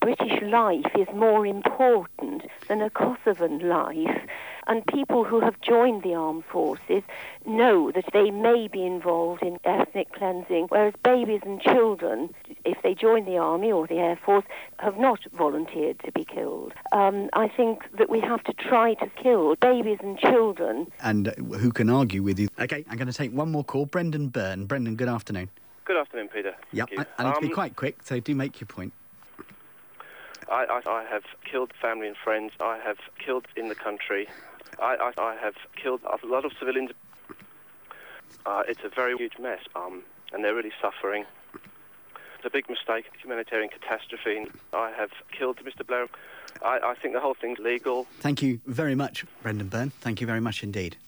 British life is more important than a Kosovan life. And people who have joined the armed forces know that they may be involved in ethnic cleansing, whereas babies and children, if they join the army or the air force, have not volunteered to be killed. I think that we have to try to kill babies and children. And who can argue with you? OK, I'm going to take one more call. Brendan Byrne. Brendan, good afternoon. Good afternoon, Peter. Yep, I need to be quite quick, so do make your point. I have killed family and friends. I have killed in the country. I have killed a lot of civilians. It's a very huge mess, and they're really suffering. It's a big mistake, humanitarian catastrophe. I have killed Mr. Blair. I think the whole thing's legal. Thank you very much, Brendan Byrne. Thank you very much indeed.